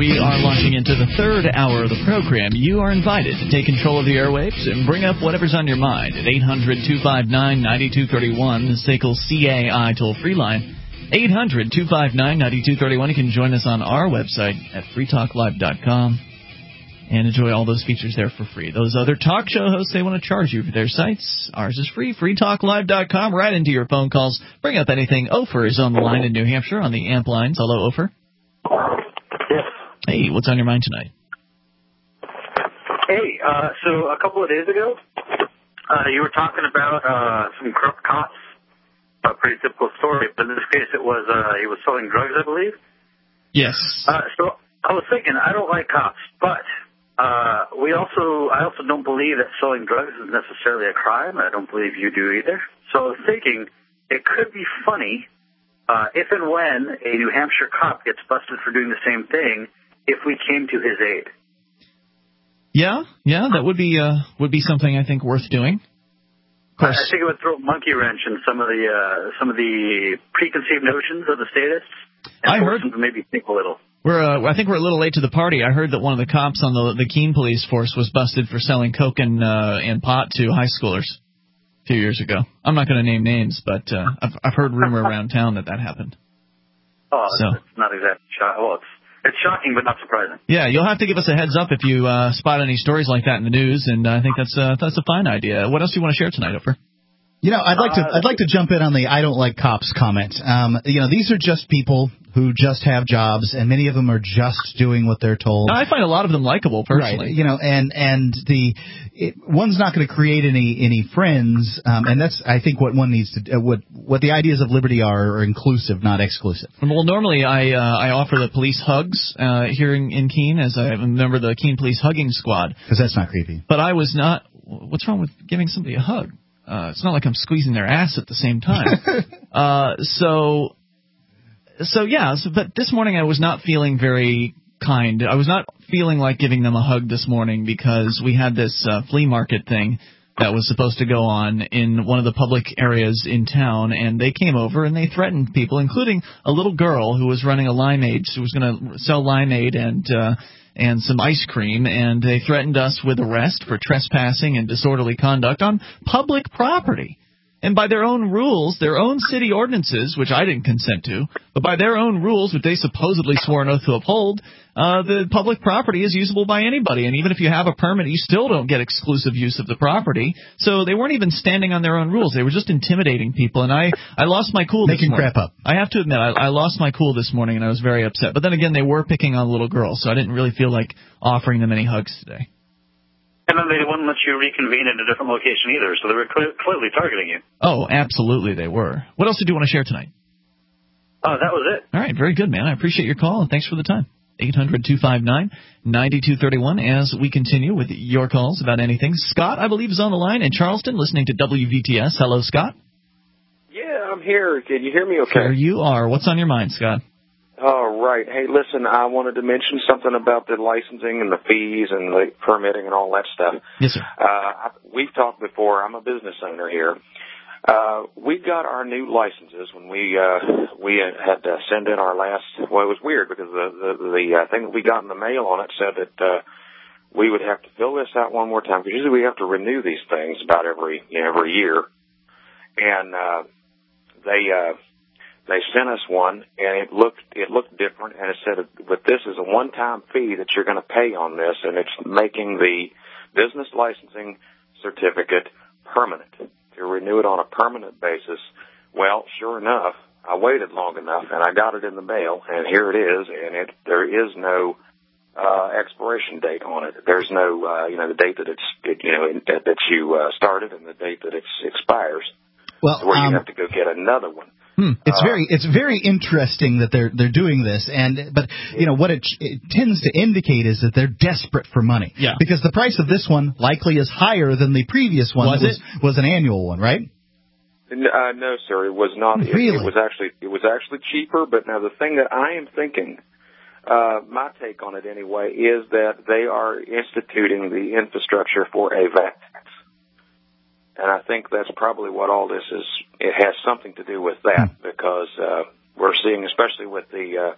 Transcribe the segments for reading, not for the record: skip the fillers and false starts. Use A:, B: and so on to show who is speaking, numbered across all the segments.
A: We are launching into the third hour of the program. You are invited to take control of the airwaves and bring up whatever's on your mind at 800-259-9231, the SACL CAI toll-free line. 800-259-9231. You can join us on our website at freetalklive.com and enjoy all those features there for free. Those other talk show hosts, they want to charge you for their sites. Ours is free, freetalklive.com, right into your phone calls. Bring up anything. Ofer is on the line in New Hampshire on the AMP lines. Hello, Ofer.
B: Yes.
A: Hey, what's on your mind tonight?
B: Hey, so a couple of days ago, you were talking about some corrupt cops. A pretty typical story, but in this case it was he was selling drugs, I believe.
A: Yes.
B: So I was thinking, I don't like cops, but I also don't believe that selling drugs is necessarily a crime. I don't believe you do either. So I was thinking it could be funny if and when a New Hampshire cop gets busted for doing the same thing, if we came to his aid.
A: Yeah, that would be something I think worth doing.
B: I think it would throw a monkey wrench in some of the preconceived notions of the statists, and force them to maybe think a little.
A: I think we're a little late to the party. I heard that one of the cops on the Keene police force was busted for selling coke and pot to high schoolers a few years ago. I'm not going to name names, but I've heard rumor around town that happened.
B: Oh, so. It's not exactly shocking. Well, it's shocking, but not surprising.
A: Yeah, you'll have to give us a heads up if you spot any stories like that in the news, and I think that's a fine idea. What else do you want to share tonight, Ofer?
C: I'd like to jump in on the "I don't like cops" comment. These are just people who just have jobs, and many of them are just doing what they're told.
A: I find a lot of them likable, personally.
C: Right. One's not going to create any friends, and that's, I think, what one needs to. What the ideas of liberty are inclusive, not exclusive.
A: Well, normally I offer the police hugs here in Keene, as I remember the Keene Police Hugging Squad.
C: Because that's not creepy.
A: But I was not. What's wrong with giving somebody a hug? It's not like I'm squeezing their ass at the same time. But this morning I was not feeling very kind. I was not feeling like giving them a hug this morning because we had this flea market thing that was supposed to go on in one of the public areas in town, and they came over and they threatened people, including a little girl who was running a limeade. She was going to sell limeade and some ice cream, and they threatened us with arrest for trespassing and disorderly conduct on public property. And by their own rules, their own city ordinances, which I didn't consent to, but by their own rules, which they supposedly swore an oath to uphold, the public property is usable by anybody. And even if you have a permit, you still don't get exclusive use of the property. So they weren't even standing on their own rules. They were just intimidating people. And I lost my cool this morning.
C: Making crap up.
A: I have to admit, I lost my cool this morning, and I was very upset. But then again, they were picking on little girls, so I didn't really feel like offering them any hugs today.
B: And then they wouldn't let you reconvene in a different location either, so they were clearly targeting you.
A: Oh, absolutely they were. What else did you want to share tonight?
B: Oh, that was it.
A: All right, very good, man. I appreciate your call, and thanks for the time. 800-259-9231 as we continue with your calls about anything. Scott, I believe, is on the line in Charleston listening to WVTS. Hello, Scott.
D: Yeah, I'm here. Can you hear me okay?
A: There you are. What's on your mind, Scott?
D: All right. Hey, listen, I wanted to mention something about the licensing and the fees and the permitting and all that stuff.
A: Yes, sir.
D: We've talked before. I'm a business owner here. We got our new licenses when we had to send in our last. Well, it was weird because the thing that we got in the mail on it said that we would have to fill this out one more time because usually we have to renew these things about every year, and they sent us one, and it looked different, and it said, but this is a one-time fee that you're going to pay on this, and it's making the business licensing certificate permanent, to renew it on a permanent basis. Well, sure enough, I waited long enough, and I got it in the mail, and here it is, and there is no expiration date on it. There's no, the date that that you started and the date that it expires.
C: Well,
D: so where you have to go get another one.
C: It's very interesting that they're doing this, but what it tends to indicate is that they're desperate for money.
A: Yeah.
C: Because the price of this one likely is higher than the previous one. Was an annual one, right?
D: No, sir, it was not.
C: Really?
D: It was actually cheaper. But now the thing that I am thinking, my take on it anyway, is that they are instituting the infrastructure for a VAT tax. And I think that's probably what all this is. It has something to do with that because we're seeing, especially with the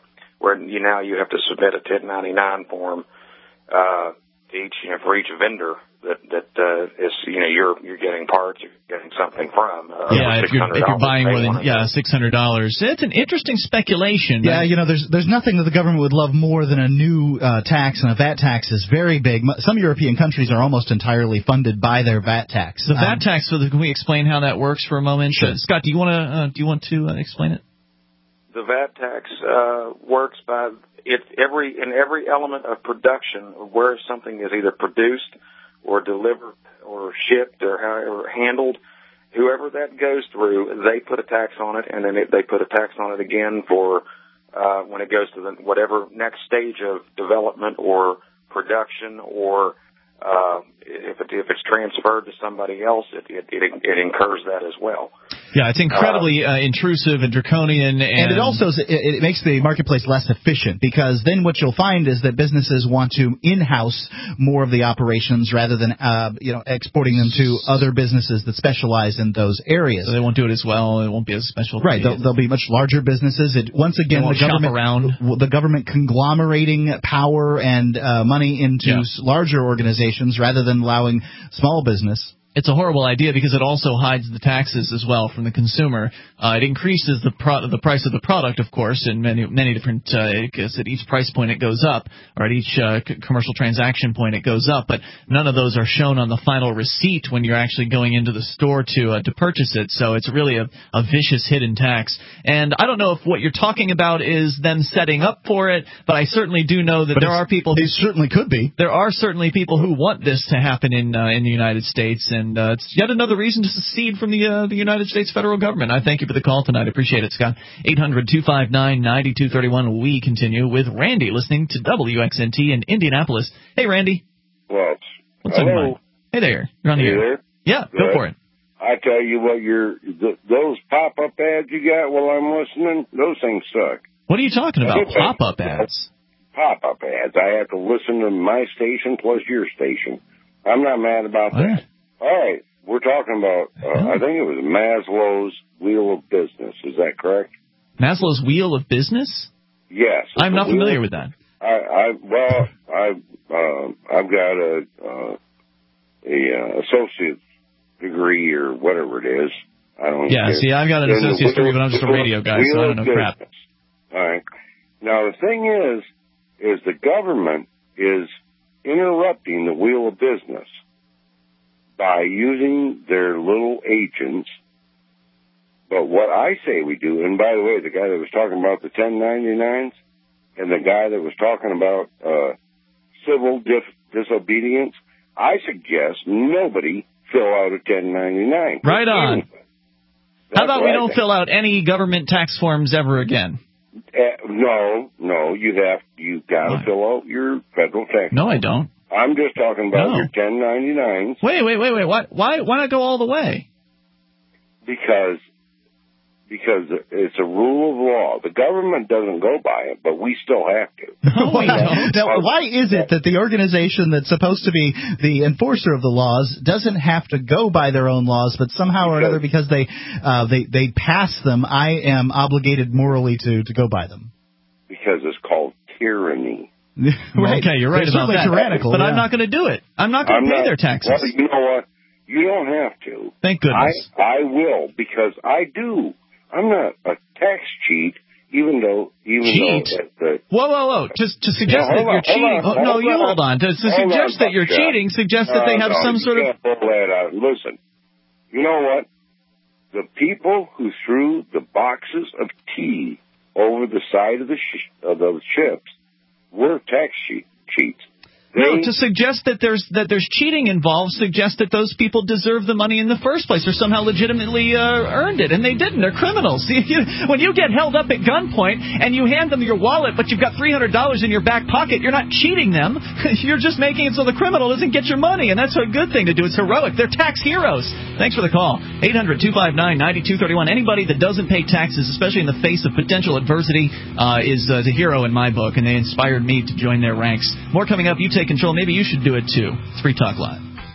D: where now you have to submit a 1099 form to each, for each vendor that is, you're getting parts, you're getting something from.
A: If you're buying more than $600. It's an interesting speculation.
C: Yeah, there's nothing that the government would love more than a new tax, and a VAT tax is very big. Some European countries are almost entirely funded by their VAT tax.
A: The VAT tax. So can we explain how that works for a moment?
C: Sure.
A: Scott, do you want to explain it?
D: The VAT tax works by in every element of production, where something is either produced or delivered or shipped or however handled, whoever that goes through, they put a tax on it, and then they put a tax on it again for when it goes to whatever next stage of development or production, or if it's transferred to somebody else, it incurs that as well.
A: Yeah, it's incredibly intrusive and draconian,
C: and it also it makes the marketplace less efficient, because then what you'll find is that businesses want to in-house more of the operations rather than exporting them to other businesses that specialize in those areas.
A: So they won't do it as well. It won't be as special.
C: Right. They'll be much larger businesses. Once again, the government conglomerating power and money into larger organizations rather than allowing small business.
A: It's a horrible idea because it also hides the taxes as well from the consumer. It increases the price of the product, of course, in many different because at each price point it goes up, or at each commercial transaction point it goes up. But none of those are shown on the final receipt when you're actually going into the store to purchase it. So it's really a vicious hidden tax. And I don't know if what you're talking about is them setting up for it, but I certainly do know that there are people.
C: It certainly could be.
A: There are certainly people who want this to happen in the United States. And it's yet another reason to secede from the United States federal government. I thank you for the call tonight. I appreciate it, Scott. 800-259-9231. We continue with Randy listening to WXNT in Indianapolis. Hey, Randy.
E: What's
A: on your mind? Hey there. You're on the air.
E: There?
A: Yeah, go for it.
E: I tell you what, those pop-up ads you got while I'm listening, those things suck.
A: What are you talking about? Pop-up ads?
E: Pop-up ads. I have to listen to my station plus your station. I'm not mad about that. All right, we're talking about, I think it was Maslow's Wheel of Business. Is that correct?
A: Maslow's Wheel of Business?
E: Yes.
A: I'm not familiar with that.
E: I've got a associate's degree or whatever it is. I don't know.
A: Yeah, see, I've got an associate's degree, but I'm just a radio guy, so I don't know crap.
E: All right. Now, the thing is the government is interrupting the Wheel of Business by using their little agents. But what I say we do, and by the way, the guy that was talking about the 1099s and the guy that was talking about civil disobedience, I suggest nobody fill out a 1099.
A: Right on. How about we don't fill out any government tax forms ever again?
E: No, you've got to fill out your federal tax.
A: No, I don't.
E: I'm just talking about your 1099s.
A: Wait. Why not go all the way?
E: Because it's a rule of law. The government doesn't go by it, but we still have to.
A: No, we don't.
C: Now, why is it that the organization that's supposed to be the enforcer of the laws doesn't have to go by their own laws, but somehow or another, because they pass them, I am obligated morally to go by them?
E: Because it's called tyranny.
A: Right. Okay, you're right about that.
C: Tyrannical,
A: but I'm not going to do it. I'm not going to pay their taxes.
E: Well, you know what? You don't have to.
A: Thank goodness.
E: I will, because I do. I'm not a tax cheat, even though
A: Whoa. To suggest that you're cheating. Hold on. To suggest that you're cheating suggests that they have some sort of.
E: You can't pull that out. Listen, you know what? The people who threw the boxes of tea over the side of those ships were tax cheats.
A: No, to suggest that there's cheating involved suggests that those people deserve the money in the first place or somehow legitimately earned it, and they didn't. They're criminals. When you get held up at gunpoint and you hand them your wallet, but you've got $300 in your back pocket, you're not cheating them. You're just making it so the criminal doesn't get your money, and that's a good thing to do. It's heroic. They're tax heroes. Thanks for the call. 800-259-9231. Anybody that doesn't pay taxes, especially in the face of potential adversity, is a hero in my book, and they inspired me to join their ranks. More coming up. You take control. Maybe you should do it too. It's Free Talk Live.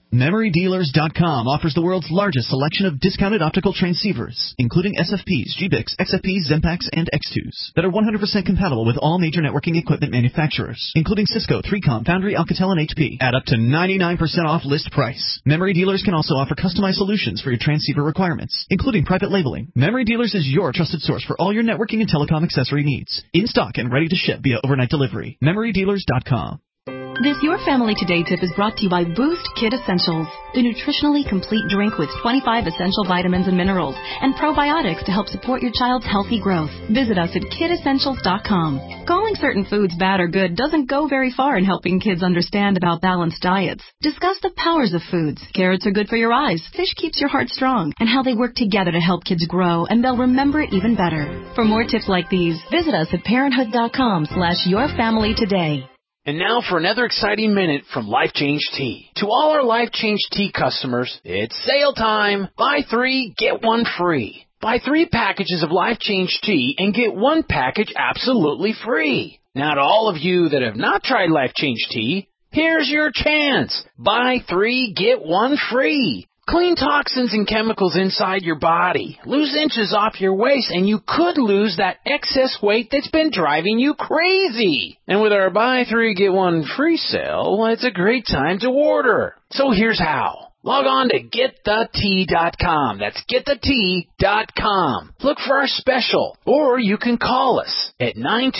A: MemoryDealers.com offers the world's largest selection of discounted optical transceivers, including SFPs, GBICs, XFPs, Xempax, and X2s, that are 100% compatible with all major networking equipment manufacturers, including Cisco, 3Com, Foundry, Alcatel, and HP, at up to 99% off list price. Memory Dealers can also offer customized solutions for your transceiver requirements, including private labeling. Memory Dealers is your trusted source for all your networking and telecom accessory needs, in stock and ready to ship via overnight delivery. MemoryDealers.com.
F: This Your Family Today tip is brought to you by Boost Kid Essentials, the nutritionally complete drink with 25 essential vitamins and minerals and probiotics to help support your child's healthy growth. Visit us at kidessentials.com. Calling certain foods bad or good doesn't go very far in helping kids understand about balanced diets. Discuss the powers of foods. Carrots are good for your eyes, fish keeps your heart strong, and how they work together to help kids grow, and they'll remember it even better. For more tips like these, visit us at parenthood.com/yourfamilytoday.
G: And now for another exciting minute from Life Change Tea. To all our Life Change Tea customers, it's sale time. Buy 3, get 1 free. Buy 3 packages of Life Change Tea and get 1 package absolutely free. Now to all of you that have not tried Life Change Tea, here's your chance. Buy 3, get 1 free. Clean toxins and chemicals inside your body. Lose inches off your waist, and you could lose that excess weight that's been driving you crazy. And with our buy 3, get 1 free sale, it's a great time to order. So here's how. Log on to GetTheTea.com. That's GetTheTea.com. Look for our special, or you can call us at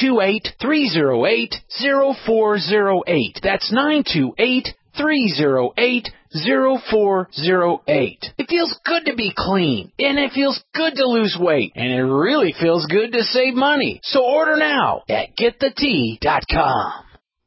G: 928-308-0408. That's 928-308-0408. It feels good to be clean, and it feels good to lose weight, and it really feels good to save money. So order now at GetTheTea.com.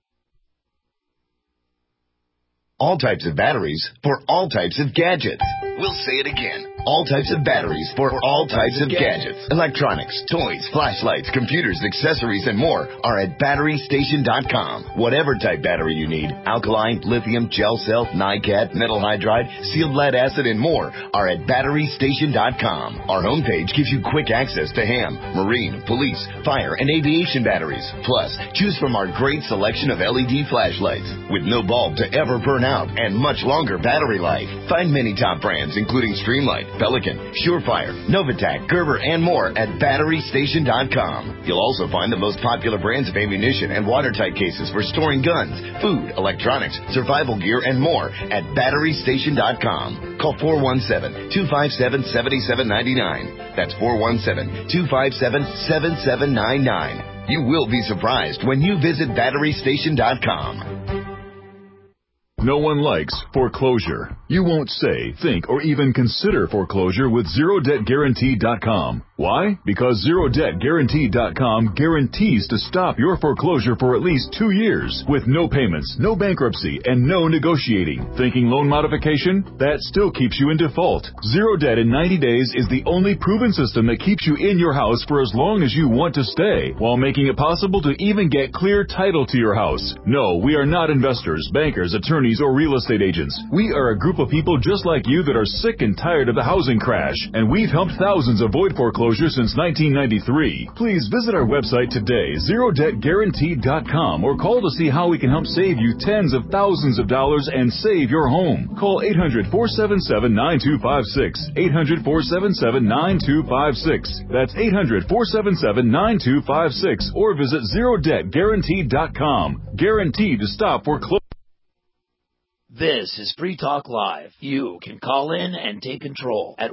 H: All types of batteries for all types of gadgets. We'll say it again. All types of batteries for all types of gadgets. Electronics, toys, flashlights, computers, accessories, and more are at BatteryStation.com. Whatever type battery you need, alkaline, lithium, gel cell, NiCad, metal hydride, sealed lead acid, and more are at BatteryStation.com. Our homepage gives you quick access to ham, marine, police, fire, and aviation batteries. Plus, choose from our great selection of LED flashlights with no bulb to ever burn out and much longer battery life. Find many top brands including Streamlight, Pelican, Surefire, Novatac, Gerber, and more at BatteryStation.com. You'll also find the most popular brands of ammunition and watertight cases for storing guns, food, electronics, survival gear, and more at BatteryStation.com. Call 417-257-7799. That's 417-257-7799. You will be surprised when you visit BatteryStation.com.
I: No one likes foreclosure. You won't say, think, or even consider foreclosure with ZeroDebtGuarantee.com. Why? Because ZeroDebtGuarantee.com guarantees to stop your foreclosure for at least 2 years with no payments, no bankruptcy, and no negotiating. Thinking loan modification? That still keeps you in default. Zero Debt in 90 days is the only proven system that keeps you in your house for as long as you want to stay, while making it possible to even get clear title to your house. No, we are not investors, bankers, attorneys, or real estate agents. We are a group of people just like you that are sick and tired of the housing crash, and we've helped thousands avoid foreclosure since 1993. Please visit our website today, ZeroDebtGuarantee.com, or call to see how we can help save you tens of thousands of dollars and save your home. Call 800-477-9256, 800-477-9256. That's 800-477-9256, or visit ZeroDebtGuarantee.com. Guaranteed to stop foreclosure.
G: This is Free Talk Live. You can call in and take control at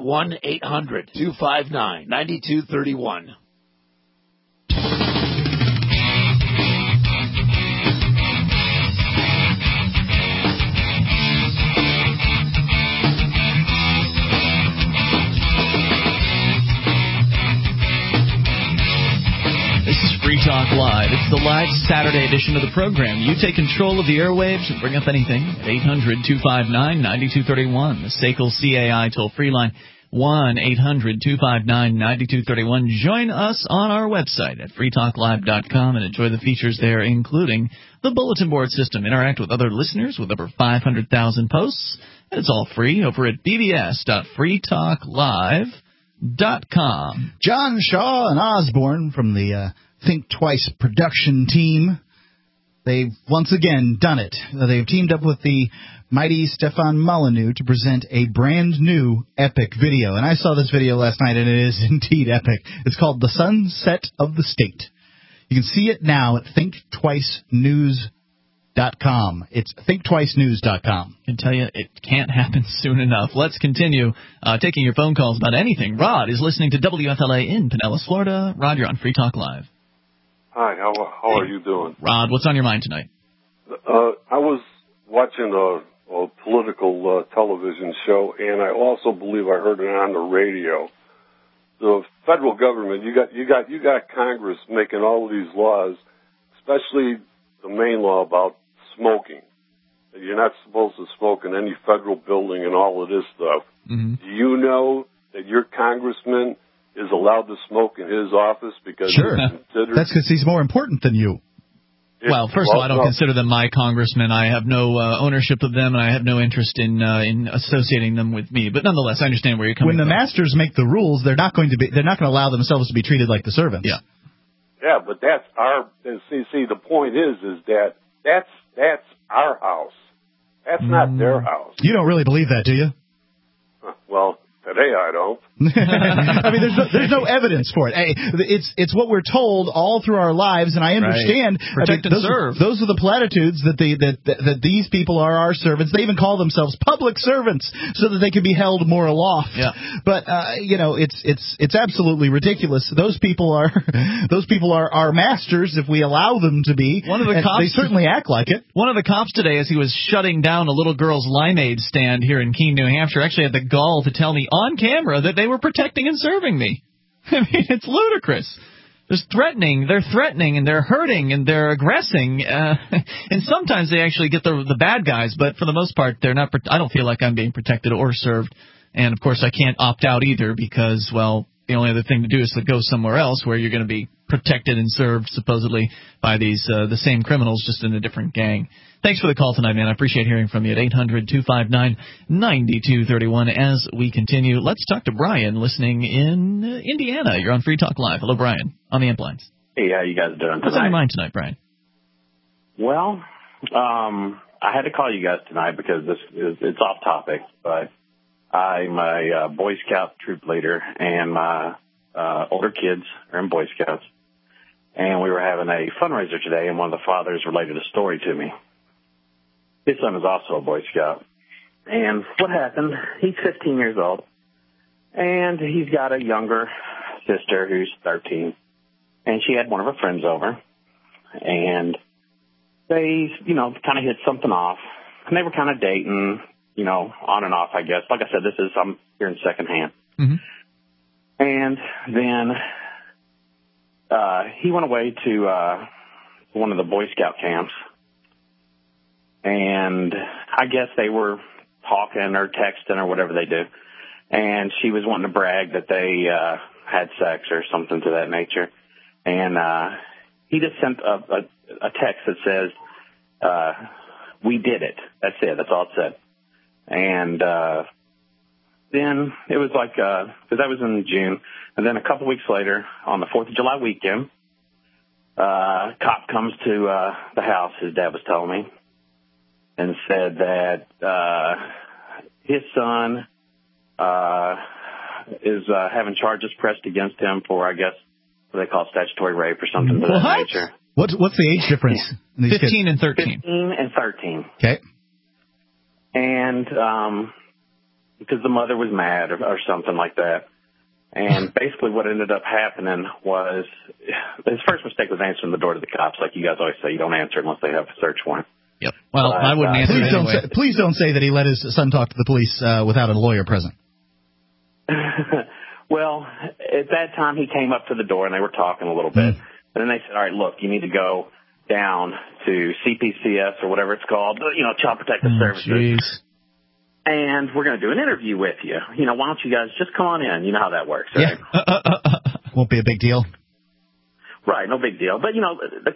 G: 1-800-259-9231.
A: This is Free Talk Live. It's the live Saturday edition of the program. You take control of the airwaves and bring up anything at 800-259-9231. The SACL CAI toll-free line, 1-800-259-9231. Join us on our website at freetalklive.com and enjoy the features there, including the bulletin board system. Interact with other listeners with over 500,000 posts. And it's all free over at bbs.freetalklive.com.
C: John Shaw and Osborne from the Think Twice production team. They've once again done it. They've teamed up with the mighty Stefan Molyneux to present a brand new epic video. And I saw this video last night, and it is indeed epic. It's called The Sunset of the State. You can see it now at ThinkTwiceNews.com. It's ThinkTwiceNews.com.
A: I can tell you it can't happen soon enough. Let's continue taking your phone calls about anything. Rod is listening to WFLA in Pinellas, Florida. Rod, you're on Free Talk Live.
J: Hi, how are you doing?
A: Rod, what's on your mind tonight?
J: I was watching a political television show, and I also believe I heard it on the radio. The federal government, you got Congress making all of these laws, especially the main law about smoking. You're not supposed to smoke in any federal building and all of this stuff. Mm-hmm. Do you know that your congressman is allowed to smoke in his office because
C: sure. That's because he's more important than you.
A: Well, first of all, I don't consider them my congressmen. I have no ownership of them, and I have no interest in associating them with me. But nonetheless, I understand where you're coming from.
C: When the masters make the rules, they're not going to allow themselves to be treated like the servants.
A: Yeah.
J: Yeah, but that's our. See, the point is that that's our house. That's not their house.
C: You don't really believe that, do you?
J: Well, today I don't.
C: I mean, there's no evidence for it. Hey, it's what we're told all through our lives, and I understand.
A: Right. Protect and serve.
C: Those are the platitudes that these people are our servants. They even call themselves public servants so that they can be held more aloft.
A: Yeah.
C: But it's absolutely ridiculous. Those people are our masters if we allow them to be.
A: One of the cops,
C: they certainly act like it.
A: One of the cops today, as he was shutting down a little girl's limeade stand here in Keene, New Hampshire, actually had the gall to tell me on camera that they were protecting and serving me. I mean, it's ludicrous. They're threatening, and they're hurting, and they're aggressing, and sometimes they actually get the bad guys, but for the most part, they're not. I don't feel like I'm being protected or served, and of course, I can't opt out either because, well, the only other thing to do is to go somewhere else where you're going to be protected and served supposedly by these the same criminals, just in a different gang. Thanks for the call tonight, man. I appreciate hearing from you at 800-259-9231. As we continue, let's talk to Brian listening in Indiana. You're on Free Talk Live. Hello, Brian, on the amp lines.
K: Hey, how you guys doing tonight?
A: What's on your mind tonight, Brian?
K: Well, I had to call you guys tonight because it's off topic, but I'm a Boy Scout troop leader, and my older kids are in Boy Scouts. And we were having a fundraiser today, and one of the fathers related a story to me. His son is also a Boy Scout. And what happened, he's 15 years old, and he's got a younger sister who's 13. And she had one of her friends over, and they, kind of hit something off. And they were kind of dating, on and off, I guess. Like I said, I'm hearing secondhand. Mm-hmm. And then he went away to one of the Boy Scout camps, and I guess they were talking or texting or whatever they do, and she was wanting to brag that they had sex or something to that nature, and he just sent a text that says, "We did it." That's it. That's all it said. And then it was like, because that was in June, and then a couple weeks later, on the 4th of July weekend, a cop comes to the house, his dad was telling me, and said that his son is having charges pressed against him for, I guess, what they call statutory rape or something of that nature.
C: What's the age difference in these
A: 15
C: kids?
A: and 13.
K: 15 and 13.
C: Okay.
K: And because the mother was mad or something like that. And basically what ended up happening was his first mistake was answering the door to the cops. Like you guys always say, you don't answer unless they have a search warrant.
A: Yep. Well, I wouldn't answer anyway.
C: Please don't say that he let his son talk to the police without a lawyer present.
K: Well, at that time he came up to the door and they were talking a little bit. And then they said, all right, look, you need to go down to CPCS or whatever it's called, Child Protective Services.
A: Geez.
K: And we're going to do an interview with you. Why don't you guys just come on in? You know how that works, right?
C: Yeah. Won't be a big deal.
K: Right, no big deal. But, the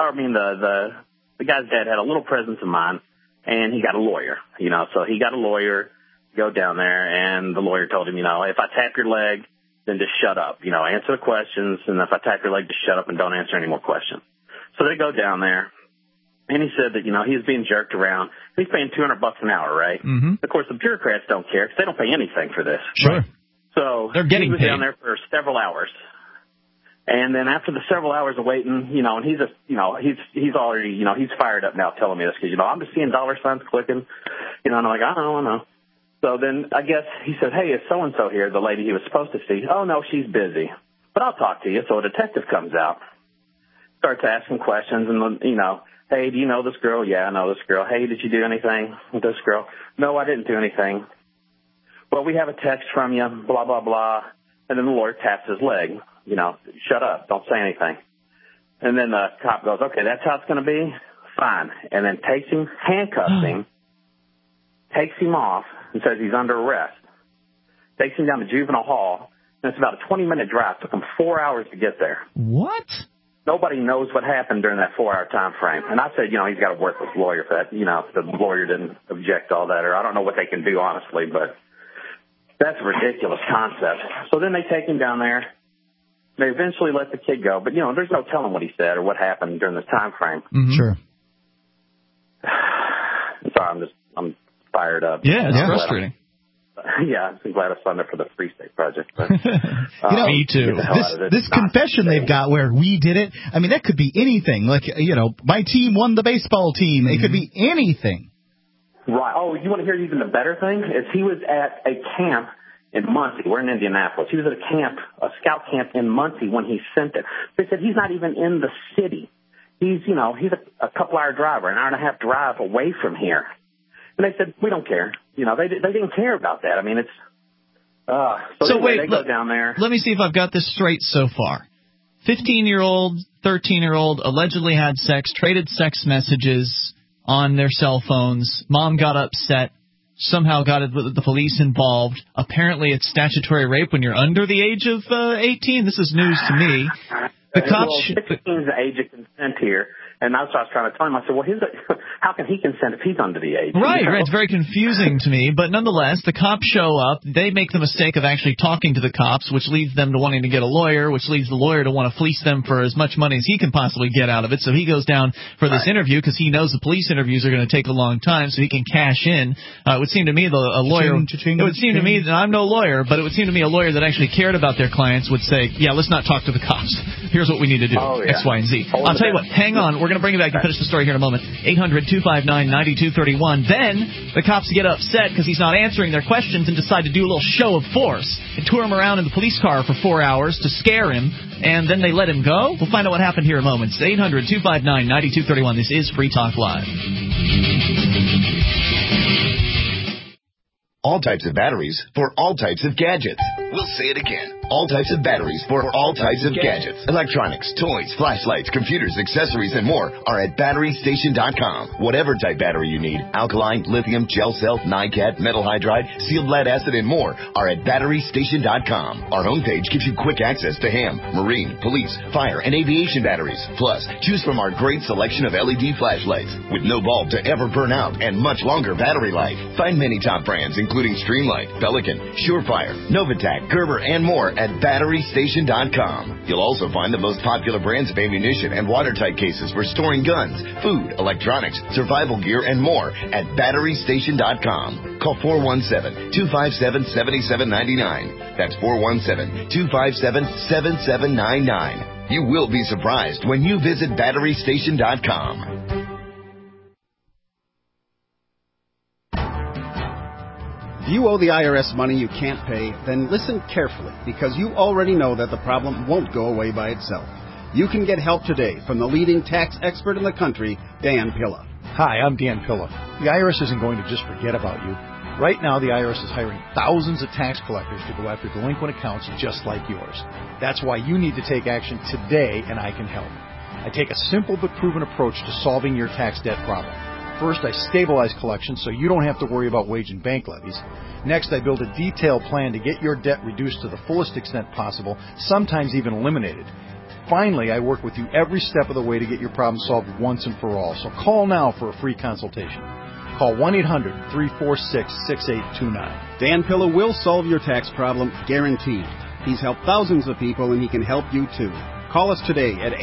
K: guy's dad had a little presence of mind, and he got a lawyer, So he got a lawyer, go down there, and the lawyer told him, if I tap your leg, then just shut up. Answer the questions, and if I tap your leg, just shut up and don't answer any more questions. So they go down there, And he said that, he was being jerked around. He's paying $200 an hour, right?
A: Mm-hmm.
K: Of course, the bureaucrats don't care because they don't pay anything for this.
A: Sure.
K: So
A: they're getting
K: he was
A: paid.
K: down there for several hours. And then after the several hours of waiting, and he's he's already, he's fired up now telling me this because, I'm just seeing dollar signs clicking, and I'm like, I know. So then I guess he said, hey, is so-and-so here, the lady he was supposed to see? Oh, no, she's busy. But I'll talk to you. So a detective comes out, starts asking questions, and, hey, do you know this girl? Yeah, I know this girl. Hey, did you do anything with this girl? No, I didn't do anything. Well, we have a text from you, blah, blah, blah. And then the lawyer taps his leg, shut up, don't say anything. And then the cop goes, okay, that's how it's going to be? Fine. And then takes him, handcuffs him, takes him off, and says he's under arrest. Takes him down to juvenile hall, and it's about a 20-minute drive. Took him 4 hours to get there.
A: What?
K: Nobody knows what happened during that 4-hour time frame. And I said, he's got to work with the lawyer for that. The lawyer didn't object to all that, or I don't know what they can do, honestly, but that's a ridiculous concept. So then they take him down there. They eventually let the kid go, but, there's no telling what he said or what happened during this time frame.
A: Mm-hmm.
C: Sure.
K: Sorry, I'm fired up.
A: Yeah, it's frustrating.
K: Yeah, I'm glad I signed up for the Free State Project. But,
A: me too.
C: This confession they've got where we did it, that could be anything. Like, my team won the baseball team. It could be anything.
K: Right. Oh, you want to hear even the better thing? Is he was at a camp in Muncie. We're in Indianapolis. He was at a scout camp in Muncie when he sent it. They said he's not even in the city. He's a couple-hour drive, an hour-and-a-half drive away from here. And they said, we don't care. They didn't care about that. I mean, it's so anyway,
A: wait,
K: they go down there.
A: Let me see if I've got this straight so far. 15-year-old, 13-year-old allegedly had sex, traded sex messages on their cell phones. Mom got upset, somehow got the police involved. Apparently it's statutory rape when you're under the age of 18. This is news to me. The cops
K: 16 is the age of consent here. And that's what I was trying to tell him. I said, well, how can he consent if he's under the age?
A: Right. It's very confusing to me. But nonetheless, the cops show up. They make the mistake of actually talking to the cops, which leads them to wanting to get a lawyer, which leads the lawyer to want to fleece them for as much money as he can possibly get out of it. So he goes down for this interview because he knows the police interviews are going to take a long time, so he can cash in. It would seem to me a lawyer. It would seem to me that I'm no lawyer, but it would seem to me a lawyer that actually cared about their clients would say, yeah, let's not talk to the cops. Here's what we need to do. X, Y, and Z. I'll tell you what. Hang on. We're going to bring it back and finish the story here in a moment. 800-259-9231. Then the cops get upset because he's not answering their questions and decide to do a little show of force and tour him around in the police car for 4 hours to scare him, and then they let him go. We'll find out what happened here in a moment. It's 800-259-9231. This is Free Talk Live.
H: All types of batteries for all types of gadgets. We'll say it again. All types of batteries for all types of gadgets. Electronics, toys, flashlights, computers, accessories, and more are at BatteryStation.com. Whatever type battery you need, alkaline, lithium, gel cell, NiCad, metal hydride, sealed lead acid, and more are at BatteryStation.com. Our homepage gives you quick access to ham, marine, police, fire, and aviation batteries. Plus, choose from our great selection of LED flashlights with no bulb to ever burn out and much longer battery life. Find many top brands, including Streamlight, Pelican, Surefire, Novatac, Gerber, and more at BatteryStation.com. You'll also find the most popular brands of ammunition and watertight cases for storing guns, food, electronics, survival gear, and more at BatteryStation.com. Call 417-257-7799. That's 417-257-7799. You will be surprised when you visit BatteryStation.com.
L: If you owe the IRS money you can't pay, then listen carefully, because you already know that the problem won't go away by itself. You can get help today from the leading tax expert in the country, Dan Pilla.
M: Hi, I'm Dan Pilla. The IRS isn't going to just forget about you. Right now, the IRS is hiring thousands of tax collectors to go after delinquent accounts just like yours. That's why you need to take action today, and I can help. I take a simple but proven approach to solving your tax debt problem. First, I stabilize collections so you don't have to worry about wage and bank levies. Next, I build a detailed plan to get your debt reduced to the fullest extent possible, sometimes even eliminated. Finally, I work with you every step of the way to get your problem solved once and for all. So call now for a free consultation. Call 1-800-346-6829.
L: Dan Pilla will solve your tax problem, guaranteed. He's helped thousands of people, and he can help you too. Call us today at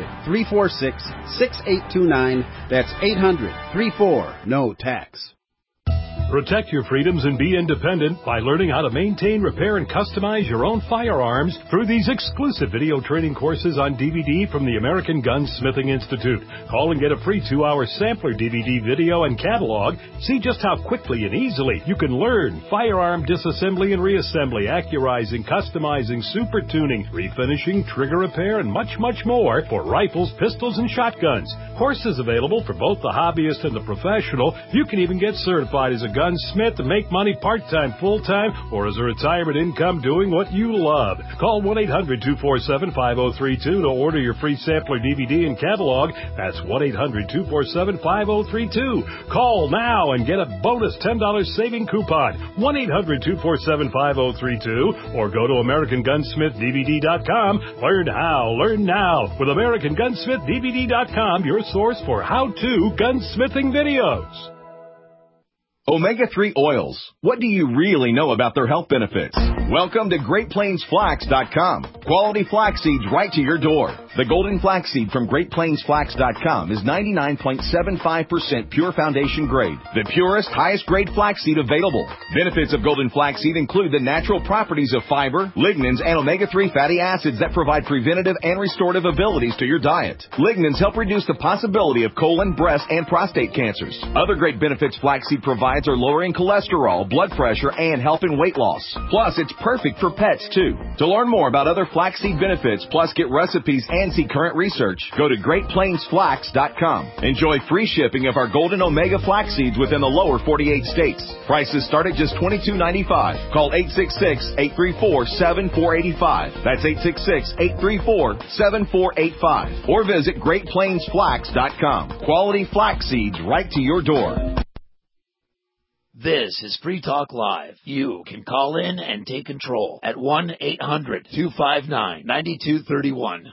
L: 800-346-6829. That's 800-34-NO-TAX.
N: Protect your freedoms and be independent by learning how to maintain, repair, and customize your own firearms through these exclusive video training courses on DVD from the American Gunsmithing Institute. Call and get a free 2-hour sampler DVD video and catalog. See just how quickly and easily you can learn firearm disassembly and reassembly, accurizing, customizing, super tuning, refinishing, trigger repair, and much, much more for rifles, pistols, and shotguns. Courses available for both the hobbyist and the professional. You can even get certified as a gunsmith to make money part-time, full-time, or as a retirement income doing what you love. Call 1-800-247-5032 to order your free sampler DVD and catalog. That's 1-800-247-5032. Call now and get a bonus $10 saving coupon. 1-800-247-5032 or go to AmericanGunsmithDVD.com. Learn how, learn now with AmericanGunsmithDVD.com, your source for how-to gunsmithing videos.
O: Omega-3 oils. What do you really know about their health benefits? Welcome to GreatPlainsFlax.com. Quality flax seeds right to your door. The golden flaxseed from GreatPlainsFlax.com is 99.75% pure foundation grade, the purest, highest grade flaxseed available. Benefits of golden flaxseed include the natural properties of fiber, lignans, and omega-3 fatty acids that provide preventative and restorative abilities to your diet. Lignans help reduce the possibility of colon, breast, and prostate cancers. Other great benefits flaxseed provides are lowering cholesterol, blood pressure, and helping weight loss. Plus, it's perfect for pets, too. To learn more about other flaxseed benefits, plus get recipes and see current research, go to GreatPlainsFlax.com. Enjoy free shipping of our golden omega flax seeds within the lower 48 states. Prices start at just $22.95. Call 866-834-7485. That's 866-834-7485. Or visit GreatPlainsFlax.com. Quality flax seeds right to your door.
G: This is Free Talk Live. You can call in and take control at 1-800-259-9231.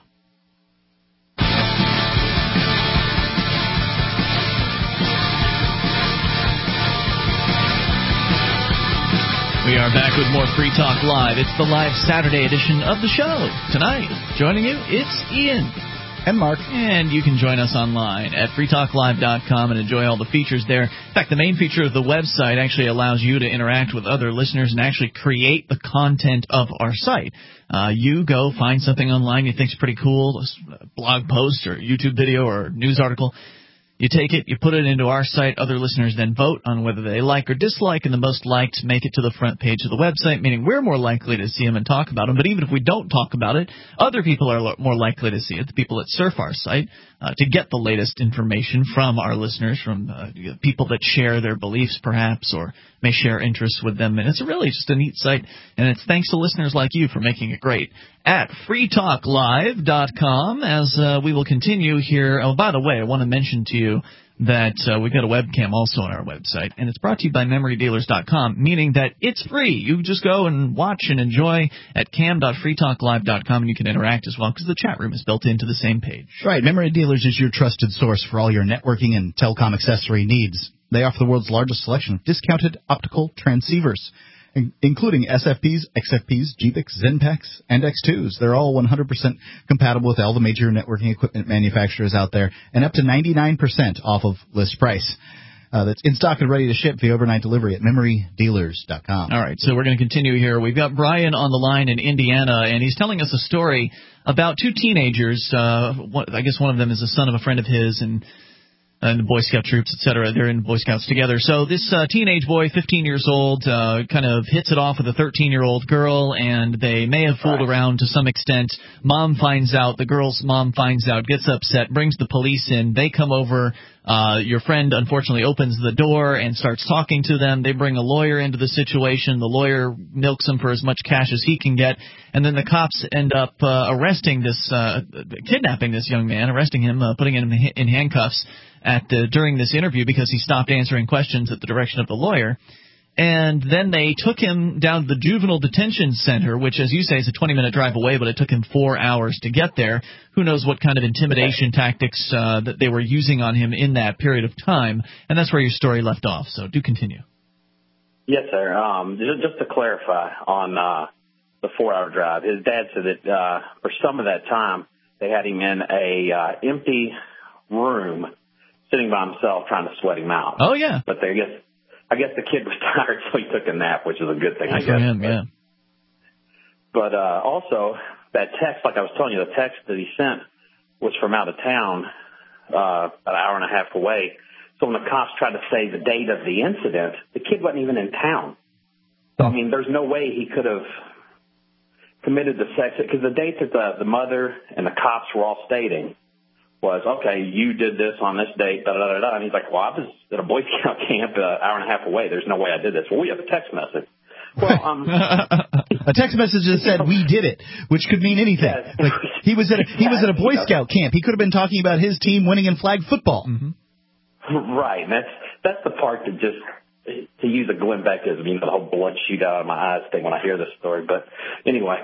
A: We are back with more Free Talk Live. It's the live Saturday edition of the show. Tonight, joining you, it's Ian.
C: And Mark.
A: And you can join us online at freetalklive.com and enjoy all the features there. In fact, the main feature of the website actually allows you to interact with other listeners and actually create the content of our site. You go find something online you think is pretty cool, a blog post or YouTube video or news article. You take it, you put it into our site. Other listeners then vote on whether they like or dislike, and the most liked make it to the front page of the website, meaning we're more likely to see them and talk about them. But even if we don't talk about it, other people are more likely to see it, the people that surf our site, to get the latest information from our listeners, from people that share their beliefs perhaps or may share interests with them. And it's really just a neat site, and it's thanks to listeners like you for making it great. At freetalklive.com, as we will continue here. Oh, by the way, I want to mention to you that we've got a webcam also on our website, and it's brought to you by MemoryDealers.com, meaning that it's free. You just go and watch and enjoy at cam.freetalklive.com, and you can interact as well because the chat room is built into the same page.
C: Right. Memory Dealers is your trusted source for all your networking and telecom accessory needs. They offer the world's largest selection of discounted optical transceivers, including SFPs, XFPs, GBICs, Zenpaks, and X2s. They're all 100% compatible with all the major networking equipment manufacturers out there, and up to 99% off of list price. That's in stock and ready to ship via overnight delivery at MemoryDealers.com.
A: All right, so we're going to continue here. We've got Brian on the line in Indiana, and he's telling us a story about two teenagers. I guess one of them is a son of a friend of his, and the Boy Scout troops, etc. They're in Boy Scouts together. So this teenage boy, 15 years old, kind of hits it off with a 13-year-old girl, and they may have fooled around to some extent. Mom finds out, the girl's mom finds out, gets upset, brings the police in. They come over. Your friend, unfortunately, opens the door and starts talking to them. They bring a lawyer into the situation. The lawyer milks him for as much cash as he can get. And then the cops end up arresting kidnapping this young man, arresting him, putting him in handcuffs during this interview because he stopped answering questions at the direction of the lawyer. And then they took him down to the juvenile detention center, which, as you say, is a 20-minute drive away, but it took him 4 hours to get there. Who knows what kind of intimidation tactics that they were using on him in that period of time. And that's where your story left off, so do continue.
K: Yes, sir. Just to clarify on the 4-hour drive, his dad said that for some of that time they had him in a empty room, sitting by himself, trying to sweat him out.
A: Oh yeah.
K: But I guess the kid was tired, so he took a nap, which is a good thing, I guess.
A: For him, yeah.
K: But also, that text, like I was telling you, the text that he sent was from out of town, about an hour and a half away. So when the cops tried to say the date of the incident, the kid wasn't even in town. So, I mean, there's no way he could have committed the sex, because the date that the mother and the cops were all stating was, okay, you did this on this date, da-da-da-da. And he's like, well, I was at a Boy Scout camp an hour and a half away. There's no way I did this. Well, we have a text message. Well,
C: a text message that said we did it, which could mean anything.
K: Yes.
C: Like he was at a Boy Scout camp. He could have been talking about his team winning in flag football.
A: Mm-hmm.
K: Right. And that's the part that just, to use a Glenn Beckism, the whole blood shoot out of my eyes thing when I hear this story. But anyway,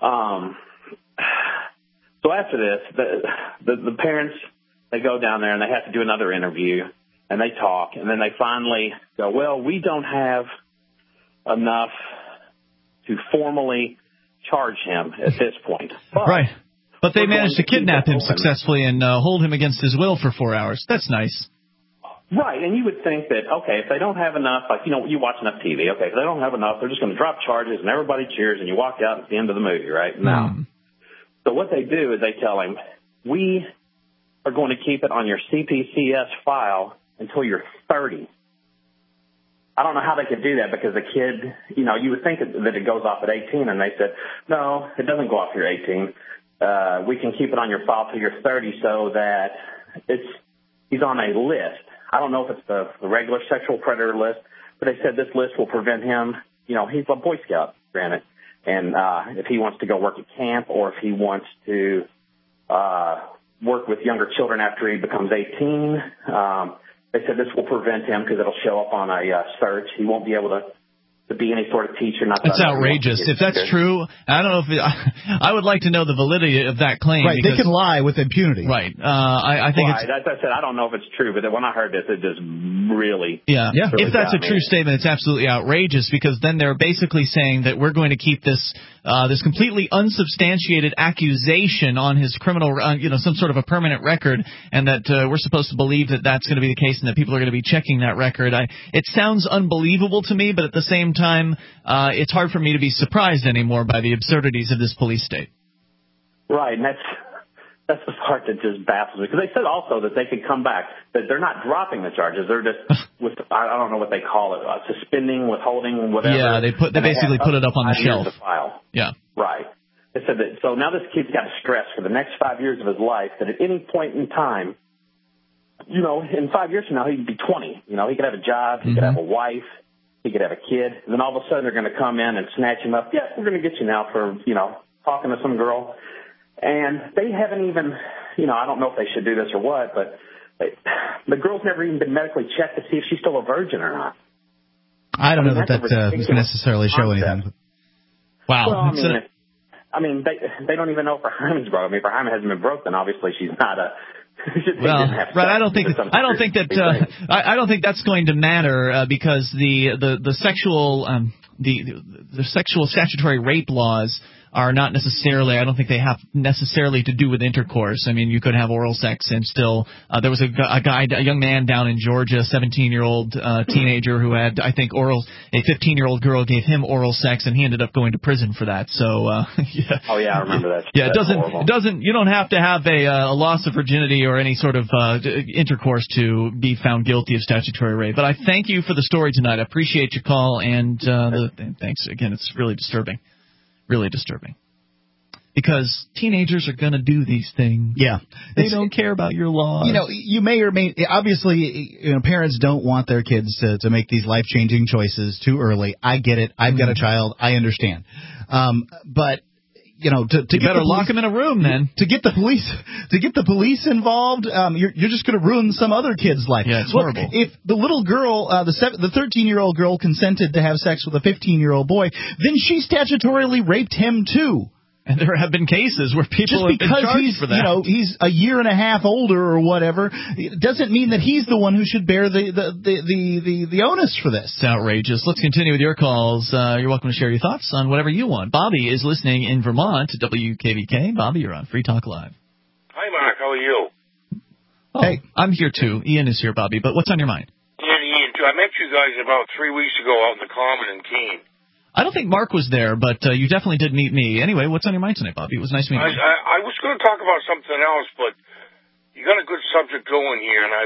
K: so after this, the parents, they go down there and they have to do another interview, and they talk, and then they finally go, well, we don't have enough to formally charge him at this point.
A: Right. But they managed to kidnap him successfully and hold him against his will for 4 hours. That's nice.
K: Right, and you would think that, okay, if they don't have enough, like, you watch enough TV, okay, if they don't have enough, they're just going to drop charges and everybody cheers and you walk out at the end of the movie, right? No. So what they do is they tell him, we are going to keep it on your CPCS file until you're 30. I don't know how they could do that, because the kid, you would think that it goes off at 18, and they said, no, it doesn't go off at 18. We can keep it on your file till you're 30 so that he's on a list. I don't know if it's the regular sexual predator list, but they said this list will prevent him, he's a Boy Scout, granted, and if he wants to go work at camp, or if he wants to work with younger children after he becomes 18, they said this will prevent him because it'll show up on a search. He won't be able to be any sort of teacher.
A: That's outrageous. If that's true, I don't know if I would like to know the validity of that claim.
C: Right, they can lie with impunity.
A: Right. I think
K: it's... As I said, I don't know if it's true, but when I heard this, it just really...
A: Yeah.
K: Really
A: if that's a true statement, it's absolutely outrageous, because then they're basically saying that we're going to keep this completely unsubstantiated accusation on his criminal, some sort of a permanent record, and that we're supposed to believe that that's going to be the case and that people are going to be checking that record. It sounds unbelievable to me, but at the same time, it's hard for me to be surprised anymore by the absurdities of this police state.
K: Right, and that's the part that just baffles me, because they said also that they could come back, that they're not dropping the charges, they're just I don't know what they call it, suspending, withholding, whatever.
A: Yeah, they basically put it up on the shelf.
K: The file.
A: Yeah.
K: Right. They said that, so now this kid's got to stress for the next 5 years of his life that at any point in time, in 5 years from now, he'd be 20. He could have a job, he could have a wife, he could have a kid, and then all of a sudden they're going to come in and snatch him up. Yeah, we're going to get you now for, talking to some girl. And they haven't even, I don't know if they should do this or what, but the girl's never even been medically checked to see if she's still a virgin or not.
C: I don't know that doesn't necessarily show anything.
A: Wow.
K: Well, they don't even know if her hymen's broke. If her hymen hasn't been broken, obviously she's not a...
A: Well, right. I don't think that's going to matter because the sexual statutory rape laws are not necessarily, I don't think they have necessarily to do with intercourse. I mean, you could have oral sex and still, there was a young man down in Georgia, 17-year-old teenager who had, I think, a 15-year-old girl gave him oral sex and he ended up going to prison for that. So, yeah.
K: Oh, yeah, I remember that.
A: Yeah, you don't have to have a loss of virginity or any sort of intercourse to be found guilty of statutory rape. But I thank you for the story tonight. I appreciate your call, and thanks again. It's really disturbing. Really disturbing. Because teenagers are going to do these things.
C: Yeah.
A: They don't care about your laws.
C: You may or may... Obviously, parents don't want their kids to make these life-changing choices too early. I get it. I've got a child. I understand. But... you
A: better lock them in a room then.
C: To get the police involved, you're just going to ruin some other kid's life.
A: Yeah, it's horrible.
C: If the little girl, the 13-year-old girl consented to have sex with a 15-year-old boy, then she statutorily raped him too.
A: And there have been cases where people have been charged for that.
C: Just because he's a year and a half older or whatever, it doesn't mean that he's the one who should bear the onus for this.
A: It's outrageous. Let's continue with your calls. You're welcome to share your thoughts on whatever you want. Bobby is listening in Vermont to WKVK. Bobby, you're on Free Talk Live.
P: How are you?
A: Oh, hey, I'm here too. Ian is here, Bobby. But what's on your mind?
P: Ian, too. I met you guys about 3 weeks ago out in the Common in Keene.
A: I don't think Mark was there, but you definitely did meet me. Anyway, what's on your mind tonight, Bobby? It was nice meeting you.
P: I was going to talk about something else, but you got a good subject going here, and I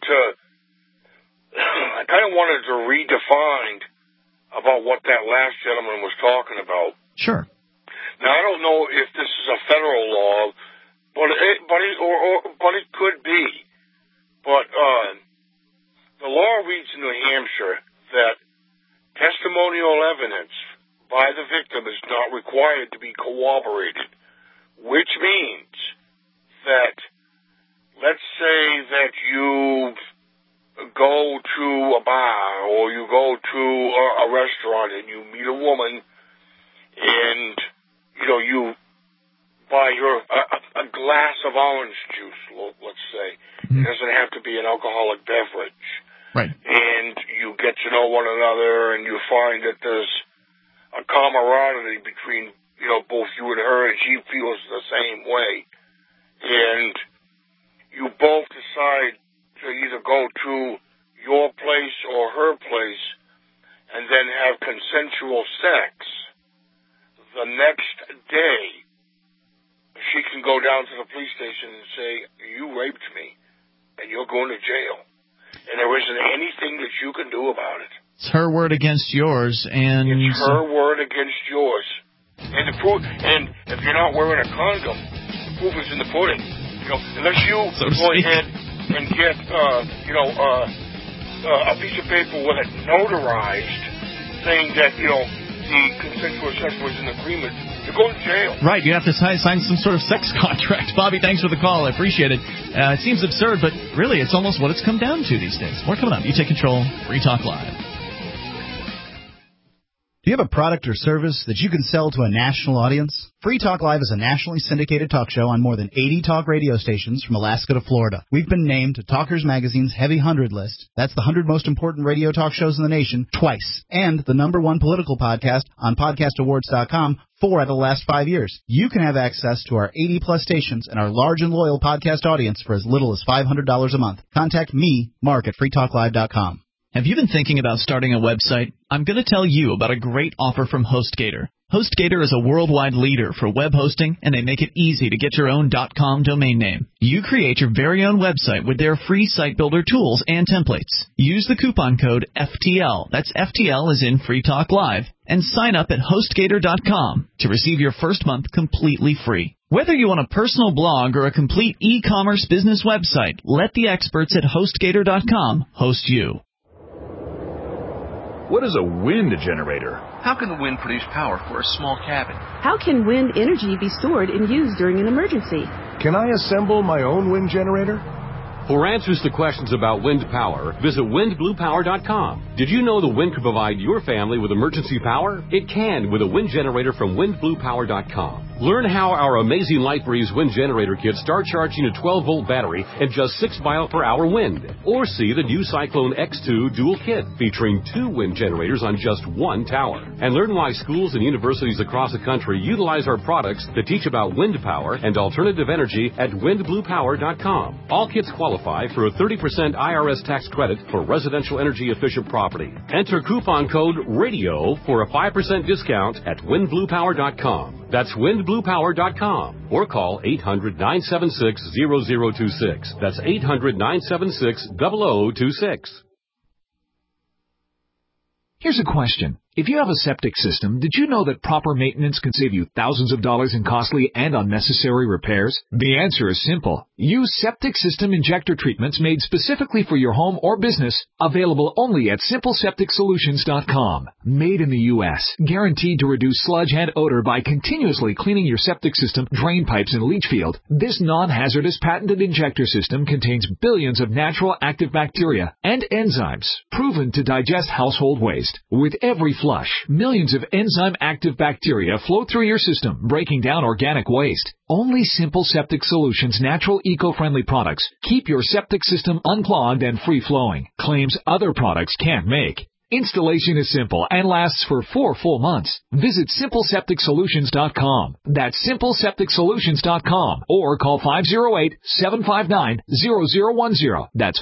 P: kind of wanted to redefine about what that last gentleman was talking about.
A: Sure.
P: Now, I don't know if this is a federal law, but it could be. But the law reads in New Hampshire that testimonial evidence by the victim is not required to be corroborated, which means that, let's say that you go to a bar or you go to a restaurant and you meet a woman and, you buy her a glass of orange juice, let's say. It doesn't have to be an alcoholic beverage.
A: Right.
P: And you get to know one another, and you find that there's a camaraderie between, both you and her, and she feels the same way. And you both decide to either go to your place or her place and then have consensual sex. The next day, she can go down to the police station and say, you raped me, and you're going to jail. And there isn't anything that you can do about it.
A: It's her word against yours, and
P: it's her word against yours. And and if you're not wearing a condom, the proof is in the pudding. Unless you go ahead and get a piece of paper with it notarized, saying that the consensual sex was an agreement, you're going to jail.
A: Right, you have to sign some sort of sex contract. Bobby, thanks for the call. I appreciate it. It seems absurd, but really, it's almost what it's come down to these days. More coming up. You take control. Free Talk Live.
C: Do you have a product or service that you can sell to a national audience? Free Talk Live is a nationally syndicated talk show on more than 80 talk radio stations from Alaska to Florida. We've been named to Talkers Magazine's Heavy 100 list. That's the 100 most important radio talk shows in the nation twice. And the #1 political podcast on podcastawards.com 4 out of the last 5 years. You can have access to our 80-plus stations and our large and loyal podcast audience for as little as $500 a month. Contact me, Mark, at freetalklive.com.
A: Have you been thinking about starting a website? I'm going to tell you about a great offer from HostGator. HostGator is a worldwide leader for web hosting, and they make it easy to get your own .com domain name. You create your very own website with their free site builder tools and templates. Use the coupon code FTL, that's FTL as in Free Talk Live, and sign up at HostGator.com to receive your first month completely free. Whether you want a personal blog or a complete e-commerce business website, let the experts at HostGator.com host you.
I: What is a wind generator?
Q: How can the wind produce power for a small cabin?
R: How can wind energy be stored and used during an emergency?
I: Can I assemble my own wind generator?
S: For answers to questions about wind power, visit windbluepower.com. Did you know the wind could provide your family with emergency power? It can with a wind generator from windbluepower.com. Learn how our amazing LightBreeze wind generator kits start charging a 12-volt battery and just 6 miles per hour wind. Or see the new Cyclone X2 dual kit featuring 2 wind generators on just 1 tower. And learn why schools and universities across the country utilize our products to teach about wind power and alternative energy at windbluepower.com. All kits qualify for a 30% IRS tax credit for residential energy efficient property. Enter coupon code RADIO for a 5% discount at windbluepower.com. That's windbluepower.com or call 800-976-0026. That's 800-976-0026.
T: Here's a question. If you have a septic system, did you know that proper maintenance can save you thousands of dollars in costly and unnecessary repairs? The answer is simple. Use septic system injector treatments made specifically for your home or business, available only at simplesepticsolutions.com. Made in the U.S., guaranteed to reduce sludge and odor by continuously cleaning your septic system, drain pipes, and leach field. This non-hazardous patented injector system contains billions of natural active bacteria and enzymes, proven to digest household waste. With every flush, millions of enzyme-active bacteria flow through your system, breaking down organic waste. Only Simple Septic Solutions' natural eco-friendly products keep your septic system unclogged and free-flowing, claims other products can't make. Installation is simple and lasts for 4 full months. Visit simplesepticsolutions.com. That's simplesepticsolutions.com or call 508-759-0010. That's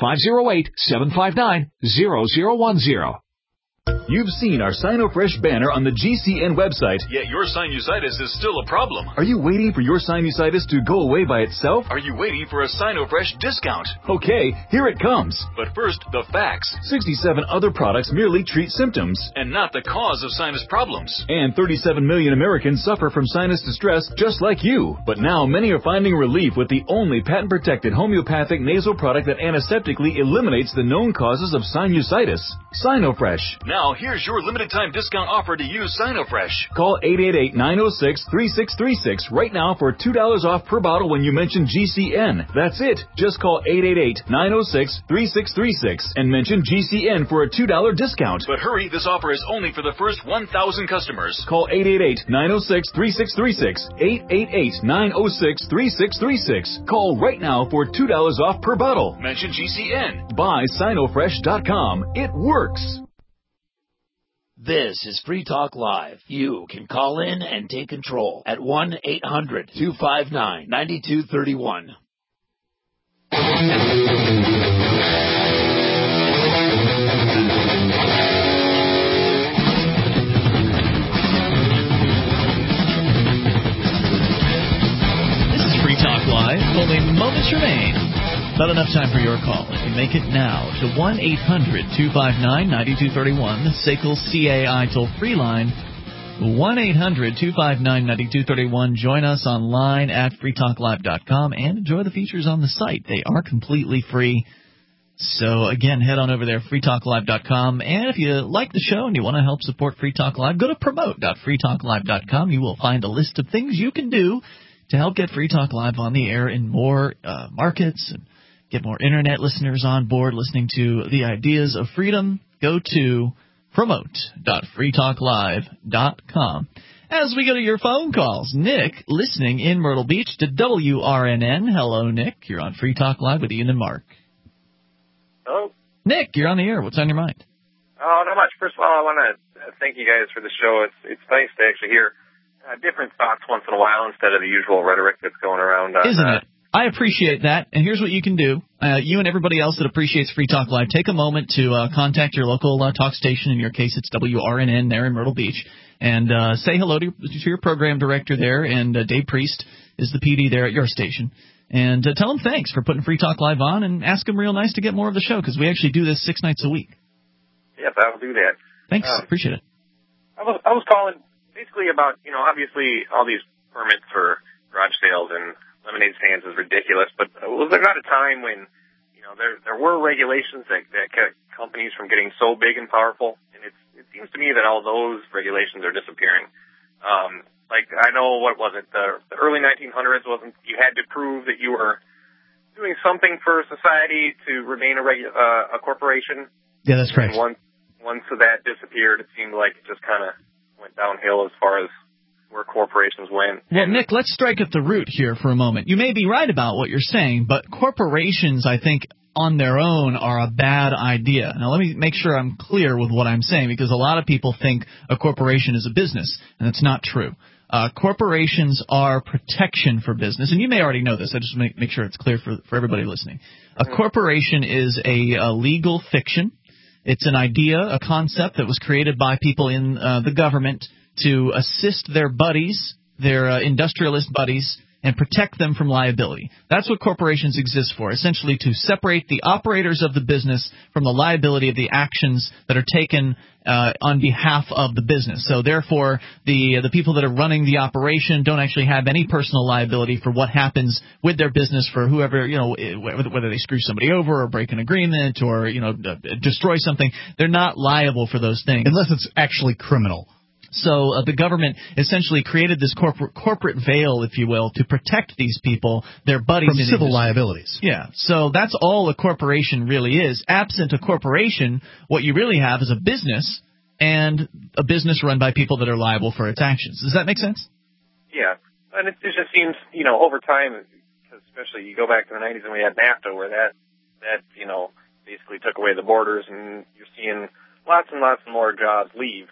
T: 508-759-0010.
I: You've seen our SinoFresh banner on the GCN website, yet your sinusitis is still a problem. Are you waiting for your sinusitis to go away by itself? Are you waiting for a SinoFresh discount? Okay, here it comes. But first, the facts. 67 other products merely treat symptoms and not the cause of sinus problems. And 37 million Americans suffer from sinus distress just like you. But now many are finding relief with the only patent-protected homeopathic nasal product that antiseptically eliminates the known causes of sinusitis. SinoFresh. Now, here's your limited-time discount offer to use SinoFresh. Call 888-906-3636 right now for $2 off per bottle when you mention GCN. That's it. Just call 888-906-3636 and mention GCN for a $2 discount. But hurry, this offer is only for the first 1,000 customers. Call 888-906-3636. 888-906-3636. Call right now for $2 off per bottle. Mention GCN. Buy SinoFresh.com. It works.
G: This is Free Talk Live. You can call in and take control at 1-800-259-9231.
A: This is Free Talk Live. Only moments remain. Not enough time for your call. If you make it now to 1-800-259-9231, the SACL CAI toll-free line, 1-800-259-9231. Join us online at freetalklive.com and enjoy the features on the site. They are completely free. So, again, head on over there, freetalklive.com. And if you like the show and you want to help support Free Talk Live, go to promote.freetalklive.com. You will find a list of things you can do to help get Free Talk Live on the air in more markets and get more Internet listeners on board listening to the ideas of freedom. Go to promote.freetalklive.com. As we go to your phone calls, Nick, listening in Myrtle Beach to WRNN. Hello, Nick. You're on Free Talk Live with Ian and Mark.
U: Hello.
A: Nick, you're on the air. What's on your mind?
U: Oh, not much. First of all, I want to thank you guys for the show. It's nice to actually hear different thoughts once in a while instead of the usual rhetoric that's going around.
A: Isn't it? I appreciate that, and here's what you can do. You and everybody else that appreciates Free Talk Live, take a moment to contact your local talk station. In your case, it's WRNN there in Myrtle Beach, and say hello to your program director there, and Dave Priest is the PD there at your station. And tell him thanks for putting Free Talk Live on, and ask him real nice to get more of the show, because we actually do this 6 nights a week.
U: Yep, I'll do that.
A: Thanks. Appreciate it.
U: I was calling basically about, obviously all these permits for garage sales and lemonade stands is ridiculous, but was there not a time when, there were regulations that kept companies from getting so big and powerful? And it seems to me that all those regulations are disappearing. I know, what was it, the early 1900s you had to prove that you were doing something for society to remain a corporation.
C: Yeah, that's correct.
U: And once that disappeared, it seemed like it just kind of went downhill as far as where corporations went.
A: Well, Nick, let's strike at the root here for a moment. You may be right about what you're saying, but corporations, I think, on their own are a bad idea. Now, let me make sure I'm clear with what I'm saying, because a lot of people think a corporation is a business, and that's not true. Corporations are protection for business, and you may already know this. I just make sure it's clear for everybody listening. A corporation is a legal fiction. It's an idea, a concept that was created by people in the government to assist their buddies, their industrialist buddies, and protect them from liability. That's what corporations exist for, essentially to separate the operators of the business from the liability of the actions that are taken on behalf of the business. So therefore, the people that are running the operation don't actually have any personal liability for what happens with their business for whoever, whether they screw somebody over or break an agreement or, destroy something. They're not liable for those things.
C: Unless it's actually criminal.
A: So the government essentially created this corporate veil, if you will, to protect these people, their buddies.
C: From civil liabilities.
A: Yeah. So that's all a corporation really is. Absent a corporation, what you really have is a business, and a business run by people that are liable for its actions. Does that make sense?
U: Yeah. And it just seems, over time, especially you go back to the 90s and we had NAFTA, where that basically took away the borders, and you're seeing lots and lots more jobs leave.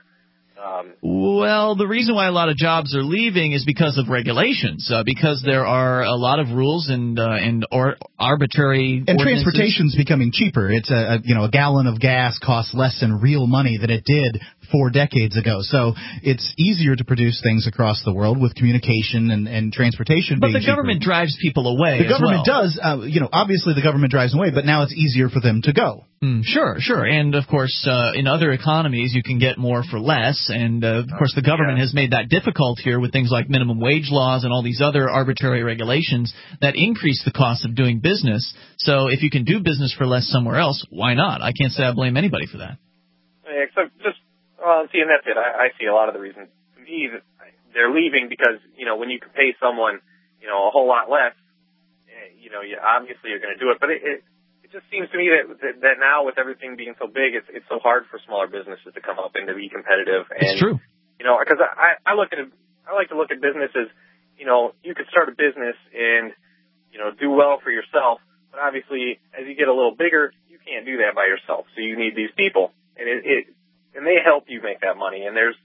A: Well, the reason why a lot of jobs are leaving is because of regulations, because there are a lot of rules and arbitrary
C: and
A: ordinances.
C: Transportation's becoming cheaper. It's a gallon of gas costs less in real money than it did 4 decades ago. So it's easier to produce things across the world with communication and transportation being cheaper.
A: But the government drives people away.
C: The government does. Obviously the government drives them away, but now it's easier for them to go.
A: Sure. And, of course, in other economies, you can get more for less. And, of course, the government has made that difficult here with things like minimum wage laws and all these other arbitrary regulations that increase the cost of doing business. So if you can do business for less somewhere else, why not? I can't say I blame anybody for that.
U: Except see, and that's it. I see a lot of the reason to me that they're leaving because, when you can pay someone, a whole lot less, obviously you're going to do it. But it just seems to me that now with everything being so big, it's so hard for smaller businesses to come up and to be competitive. And,
A: it's true.
U: Because I like to look at businesses, you could start a business and, do well for yourself. But obviously, as you get a little bigger, you can't do that by yourself. So you need these people. And they help you make that money. And there's,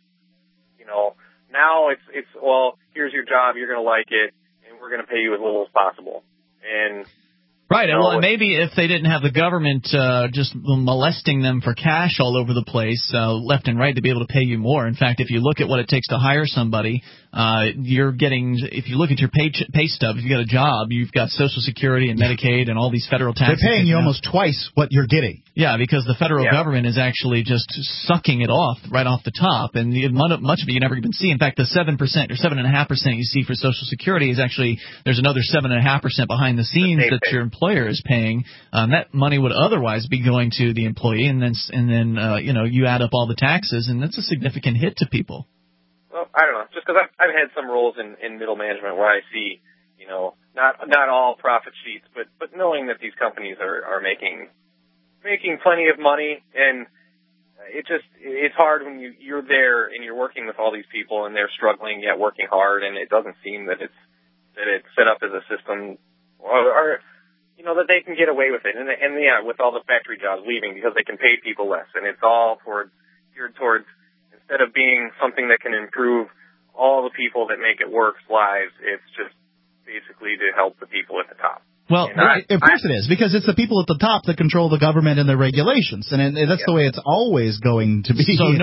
U: now it's well, here's your job, you're going to like it, and we're going to pay you as little as possible. And
A: right, and well, maybe if they didn't have the government just molesting them for cash all over the place, left and right, to be able to pay you more. In fact, if you look at what it takes to hire somebody, you're getting, if you look at your pay stub, if you got a job, you've got Social Security and Medicaid and all these federal taxes.
C: They're paying you almost twice what you're getting.
A: Yeah, because the federal government is actually just sucking it off right off the top, and much of it you never even see. In fact, the 7% or 7.5% you see for Social Security is actually, there's another 7.5% behind the scenes that your employer is paying. That money would otherwise be going to the employee, and then you add up all the taxes, and that's a significant hit to people.
U: Well, I don't know. Just because I've had some roles in middle management where I see, not all profit sheets, but knowing that these companies are making plenty of money, and it's hard when you're there and you're working with all these people and they're struggling yet working hard, and it doesn't seem that it's set up as a system or that they can get away with it. And with all the factory jobs leaving because they can pay people less, and it's all geared towards, instead of being something that can improve all the people that make it work's lives, it's just basically to help the people at the top.
C: Well, of course it is, because it's the people at the top that control the government and their regulations, and that's the way it's always going to be.
A: So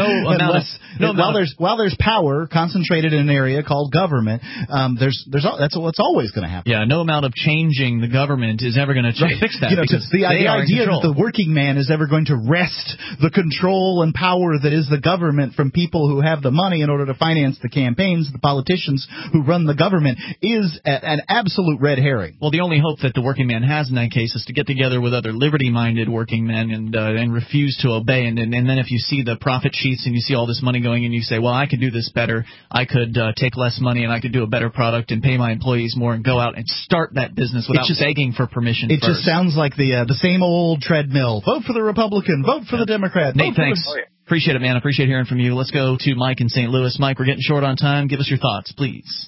C: while there's power concentrated in an area called government, that's what's always going to happen.
A: Yeah, no amount of changing the government is ever going to fix that.
C: The idea that the working man is ever going to wrest the control and power that is the government from people who have the money in order to finance the campaigns, the politicians who run the government, is an absolute red herring.
A: Well, the only hope that the working man has in that case is to get together with other liberty-minded working men and refuse to obey. And then if you see the profit sheets and you see all this money going and you say, well, I could do this better, I could take less money and I could do a better product and pay my employees more and go out and start that business without begging for permission
C: It just sounds like the same old treadmill. Vote for the Republican, vote for the Democrat.
A: Nate, thanks. Appreciate it, man. Appreciate hearing from you. Let's go to Mike in St. Louis. Mike, we're getting short on time. Give us your thoughts, please.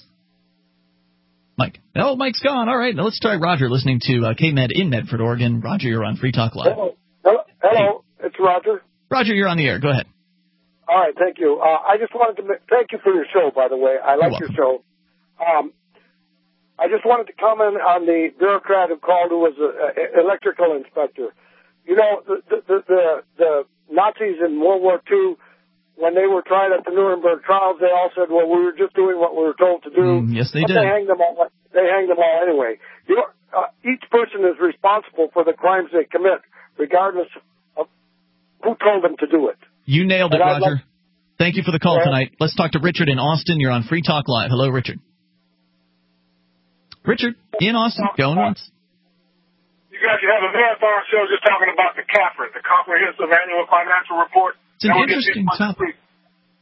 A: Mike. Oh, Mike's gone. All right. Now let's try Roger listening to KMED in Medford, Oregon. Roger, you're on Free Talk Live.
B: Hello. It's Roger.
A: Roger, you're on the air. Go ahead.
B: All right. Thank you. I just wanted to thank you for your show, by the way. I like your show. I just wanted to comment on the bureaucrat who called, who was an electrical inspector. The Nazis in World War II, when they were tried at the Nuremberg trials, they all said, well, we were just doing what we were told to do.
A: Yes, they did.
B: They hanged them all anyway. Each person is responsible for the crimes they commit, regardless of who told them to do it.
A: You nailed it, Roger. Thank you for the call tonight. Let's talk to Richard in Austin. You're on Free Talk Live. Hello, Richard. Richard, in Austin, going once.
P: You guys should have a marathon show just talking about the CAFR, the Comprehensive Annual Financial Report.
A: It's an interesting topic.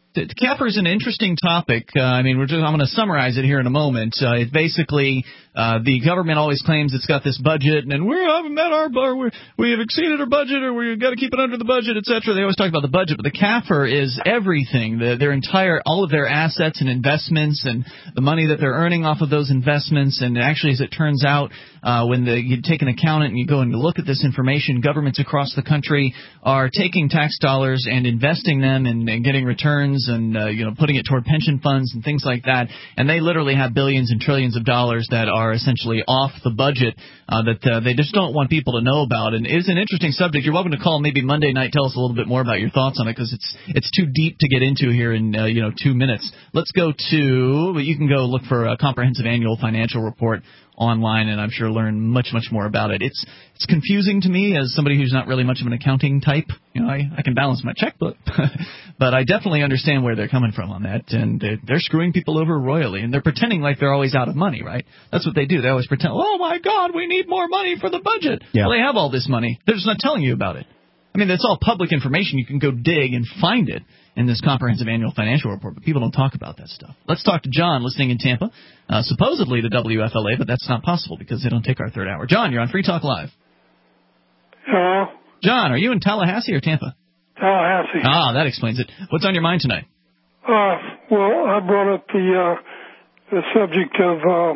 A: CAFR is an interesting topic. I'm going to summarize it here in a moment. It's basically the government always claims it's got this budget, and we haven't met we have exceeded our budget, or we've got to keep it under the budget, etc. They always talk about the budget, but the CAFR is everything. All of their assets and investments, and the money that they're earning off of those investments. And actually, as it turns out, when you take an accountant and you go and look at this information, governments across the country are taking tax dollars and investing them and getting returns and putting it toward pension funds and things like that. And they literally have billions and trillions of dollars that are essentially off the budget that they just don't want people to know about. And it's an interesting subject. You're welcome to call maybe Monday night. Tell us a little bit more about your thoughts on it, because it's too deep to get into here in 2 minutes. Let's go to. You can go look for a comprehensive annual financial report online, and I'm sure learn much more about it. It's confusing to me as somebody who's not really much of an accounting type. I can balance my checkbook, but I definitely understand where they're coming from on that, and they're screwing people over royally, and they're pretending like they're always out of money, right? That's what they do. They always pretend, oh my God, we need more money for the budget. Yeah. Well, they have all this money. They're just not telling you about it. I mean, that's all public information. You can go dig and find it in this comprehensive annual financial report, but people don't talk about that stuff. Let's talk to John, listening in Tampa, supposedly to WFLA, but that's not possible because they don't take our third hour. John, you're on Free Talk Live.
D: Hello?
A: John, are you in Tallahassee or Tampa?
D: Tallahassee.
A: Ah, that explains it. What's on your mind tonight?
D: Well, I brought up the subject of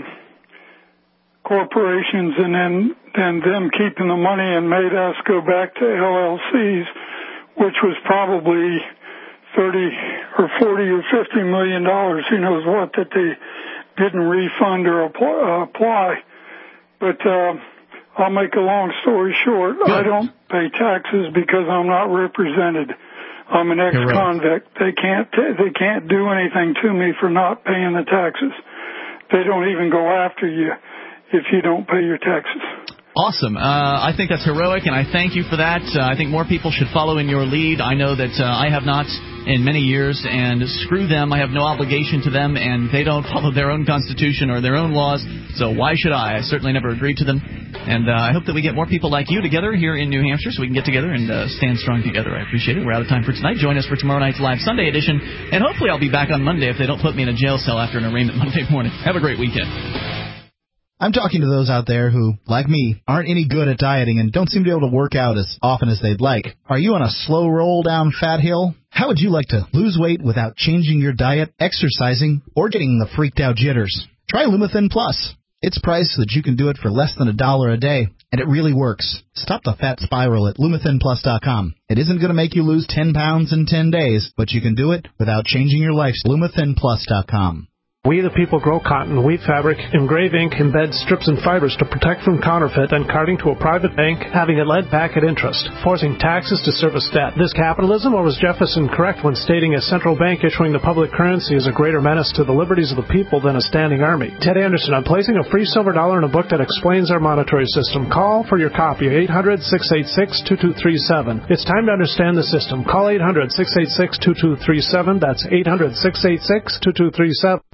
D: corporations and then them keeping the money and made us go back to LLCs, which was probably 30 or 40 or 50 million dollars, who knows what, that they didn't refund or apply. But I'll make a long story short. I don't pay taxes because I'm not represented. I'm an ex-convict. They can't do anything to me for not paying the taxes. They don't even go after you if you don't pay your taxes.
A: Awesome. I think that's heroic, and I thank you for that. I think more people should follow in your lead. I know that I have not in many years, and screw them. I have no obligation to them, and they don't follow their own constitution or their own laws, so why should I? I certainly never agreed to them. And I hope that we get more people like you together here in New Hampshire so we can get together and stand strong together. I appreciate it. We're out of time for tonight. Join us for tomorrow night's live Sunday edition, and hopefully I'll be back on Monday if they don't put me in a jail cell after an arraignment Monday morning. Have a great weekend.
C: I'm talking to those out there who, like me, aren't any good at dieting and don't seem to be able to work out as often as they'd like. Are you on a slow roll down fat hill? How would you like to lose weight without changing your diet, exercising, or getting the freaked out jitters? Try Lumithin Plus. It's priced so that you can do it for less than $1 a day, and it really works. Stop the fat spiral at LumithinPlus.com. It isn't going to make you lose 10 pounds in 10 days, but you can do it without changing your life. LumithinPlus.com.
V: We the people grow cotton, weave fabric, engrave ink, embed strips and fibers to protect from counterfeit and carting to a private bank, having it led back at interest, forcing taxes to service debt. This capitalism, or was Jefferson correct when stating a central bank issuing the public currency is a greater menace to the liberties of the people than a standing army? Ted Anderson, I'm placing a free silver dollar in a book that explains our monetary system. Call for your copy, 800-686-2237. It's time to understand the system. Call 800-686-2237. That's 800-686-2237.